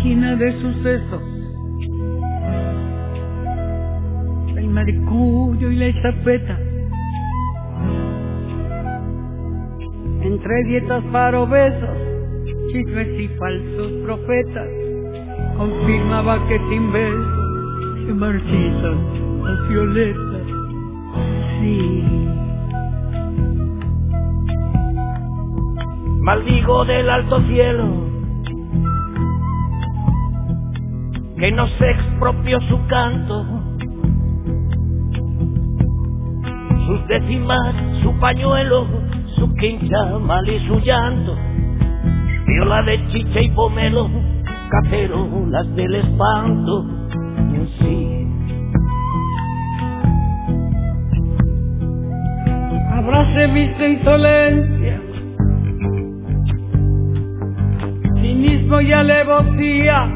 página de sucesos, el mercurio y la estafeta, entre dietas para obesos, chismes y falsos profetas, confirmaba que sin besos se marchitan las violetas. Sí. Maldigo del alto cielo que nos expropió su canto, sus décimas, su pañuelo, su quinchamal y su llanto, viola de chicha y pomelo, cacerolas del espanto. Sí. Abrace mi insolencia, cinismo y alevosía,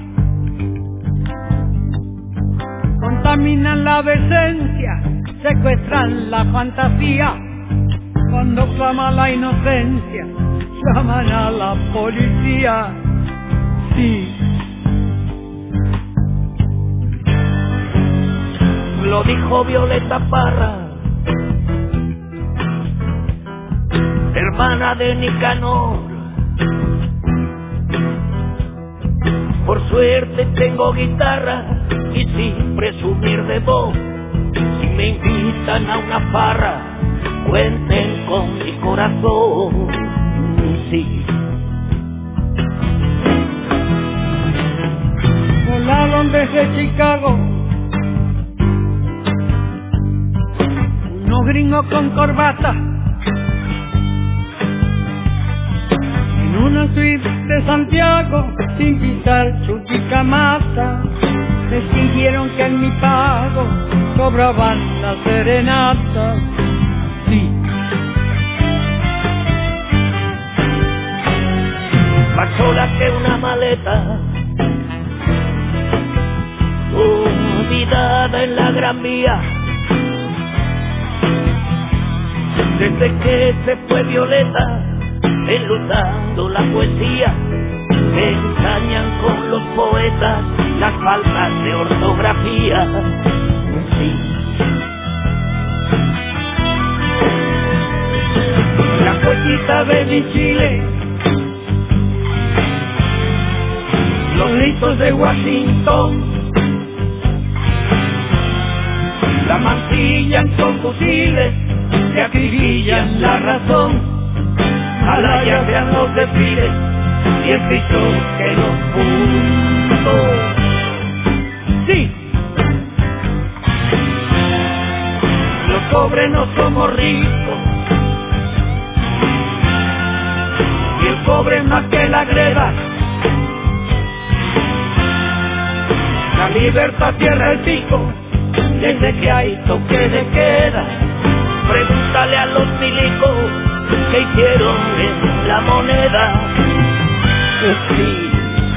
contaminan la decencia, secuestran la fantasía. Cuando clama la inocencia, llaman a la policía. Sí. Lo dijo Violeta Parra, hermana de Nicanor. Por suerte tengo guitarra y sin presumir de voz, si me invitan a una farra, cuenten con mi corazón. Sí. Volaron desde Chicago unos gringos con corbata en una suite de Santiago, sin pisar Chuquicamata. Les fingieron que en mi pago cobraban la serenata. Sí. Más sola que una maleta, olvidada en la Gran Vía. Desde que se fue Violeta, enlutando la poesía, me ensañan con los poetas las faltas de ortografía. Sí. La poetita de mi Chile, los gritos de Washington, la mancillan con fusiles que acribillan la razón. Ojalá ya sean los desfiles y el piso que los puntos. Sí. Los pobres no somos ricos y el pobre más que la greda. La libertad cierra el pico desde que hay toque de queda. Pregúntale a los milicos que hicieron en la moneda. Sí.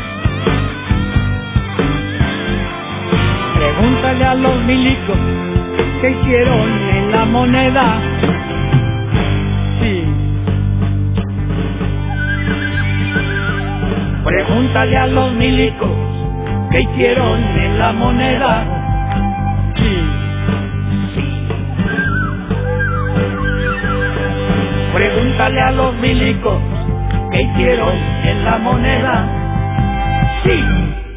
Pregúntale a los milicos que hicieron en la moneda. Sí. Pregúntale a los milicos que hicieron en la moneda. Sí. Pregúntale a los milicos que hicieron en la moneda. Sí.